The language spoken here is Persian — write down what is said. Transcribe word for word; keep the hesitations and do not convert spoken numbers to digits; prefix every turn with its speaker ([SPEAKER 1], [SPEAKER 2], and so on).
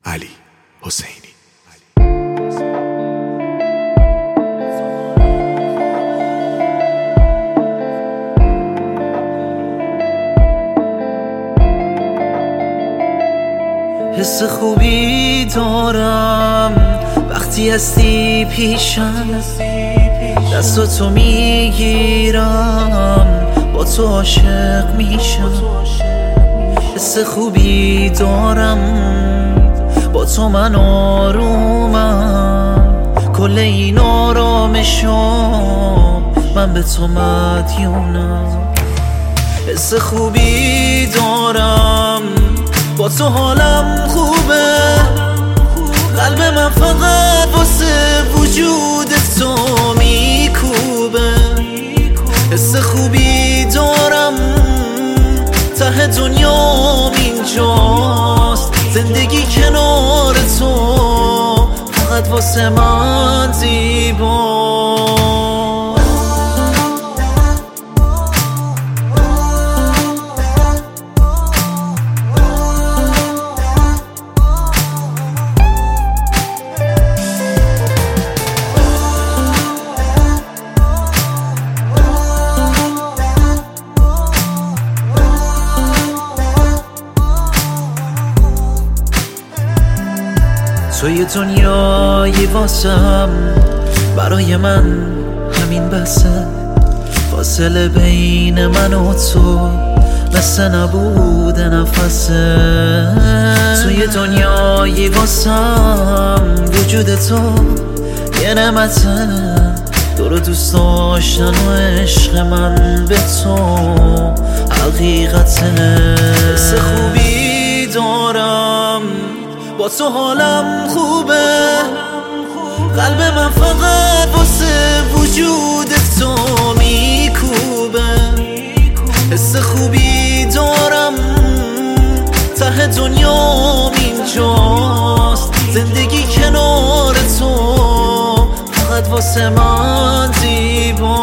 [SPEAKER 1] علی حسینی.
[SPEAKER 2] حس خوبی دارم وقتی هستی پیشم، دستاتو میگیرم با تو عاشق میشم. حس خوبی دارم با تو من آرومم، کل این آرامشم من به تو مدیونم. حس خوبی دارم با تو حالم خوبه، قلب من فقط واسه وجود تو میکوبه. حس خوبی دارم ته دنیام اینجاست، زندگی کنار تو فقط واسه من زیباست. توی دنیای واسم برای من همین بسه، فاصله بین من و تو مثل نبود نفسه. توی دنیای واسم وجود تو یه نعمته، تو رو دوست داشتن و عشق من به تو حقیقته. حس خوبی دارم با تو حالم خوبه، قلب من فقط واسه وجود تو میکوبه. حس خوبی دارم ته دنیام اینجاست، زندگی کنار تو فقط واسه من زیباست.